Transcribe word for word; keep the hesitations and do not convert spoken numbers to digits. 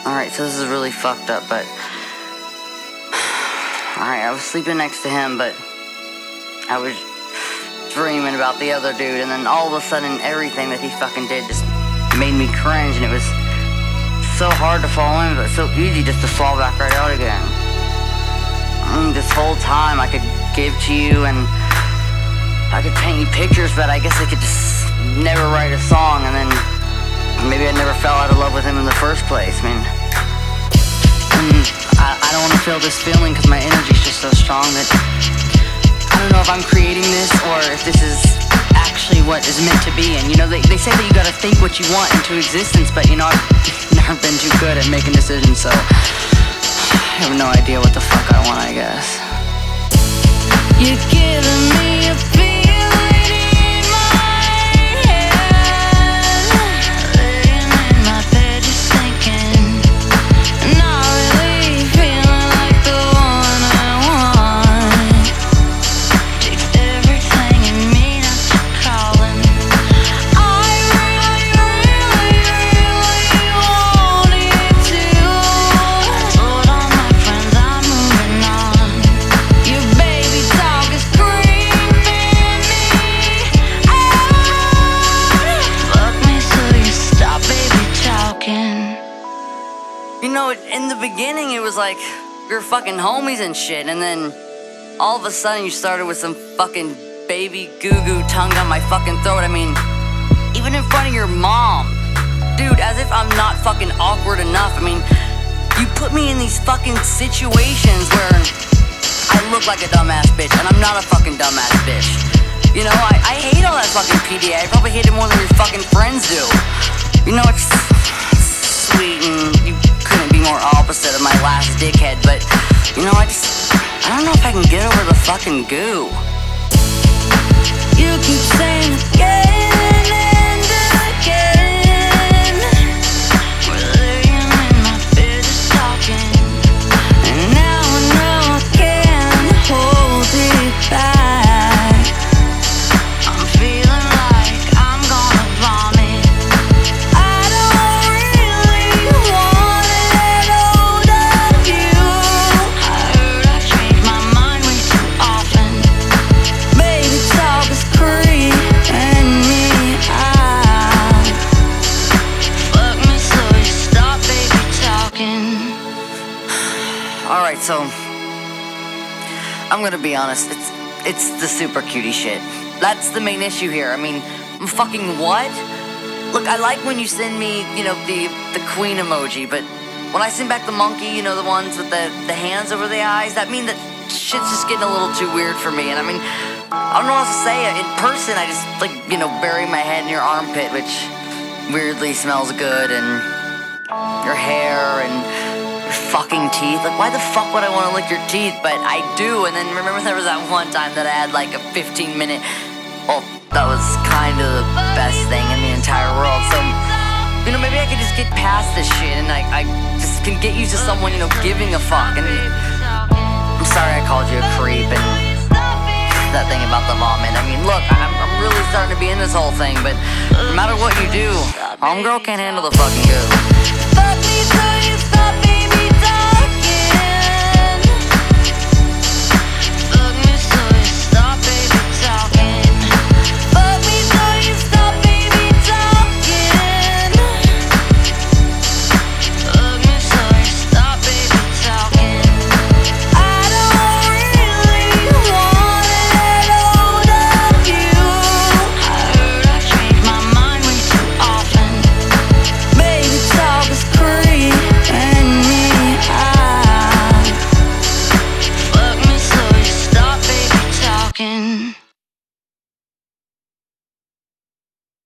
Alright, so this is really fucked up, but... Alright, I was sleeping next to him, but... I was dreaming about the other dude, and then all of a sudden, everything that he fucking did just made me cringe, and it was so hard to fall in, but so easy just to fall back right out again. I mean, this whole time I could give to you, and I could paint you pictures, but I guess I could just never write a song, and then maybe I never fell out of love with him in the first place. I mean, and I, I don't want to feel this feeling because my energy's just so strong that I don't know if I'm creating this or if this is actually what is meant to be. And you know, they, they say that you gotta think what you want into existence, but you know, I've never been too good at making decisions, so I have no idea what the fuck I want, I guess. You're giving me a feeling in my head, laying in my bed just thinking, not really feeling like the one I want. Takes everything in me not to calling. I really, really, really wanted to, but all my friends are moving on. Your baby talk is creeping me out. Fuck me so you stop baby talking. You know, in the beginning it was like we were fucking homies and shit, and then all of a sudden you started with some fucking baby goo-goo tongue down my fucking throat. I mean, even in front of your mom. Dude, as if I'm not fucking awkward enough. I mean, you put me in these fucking situations where I look like a dumbass bitch, and I'm not a fucking dumbass bitch. You know, I, I hate all that fucking P D A. I probably hate it more than your fucking friends do. You know, it's sweet and you couldn't be more opposite of my last dickhead, but you know, I just, I don't know if I can get over the fucking goo. You keep saying again and again, we're laying in my bed just talking, and now I know I can't hold it back. I'm feeling like I'm gonna vomit. I don't really wanna let hold of you. I heard I changed my mind way too often. Baby talk is creeping me out. Fuck me so you stop baby talking. Alright, so I'm gonna be honest, it's it's the super cutie shit. That's the main issue here. I mean, fucking what? Look, I like when you send me, you know, the the queen emoji, but when I send back the monkey, you know, the ones with the, the hands over the eyes, that means that shit's just getting a little too weird for me. And I mean, I don't know what else to say. In person, I just, like, you know, bury my head in your armpit, which weirdly smells good, and your hair, and your fucking teeth. Like, why the fuck would I want to lick your teeth? But I do. And then remember there was that one time that I had like a fifteen minute, well, that was kind of the best thing in the entire world. So, you know, maybe I could just get past this shit, and I, I just can get used to someone, you know, giving a fuck. And I'm sorry I called you a creep and that thing about the vomit. I mean, look, I'm, I'm really starting to be in this whole thing, but no matter what you do, homegirl can't handle the fucking goo. Fuck me so you stop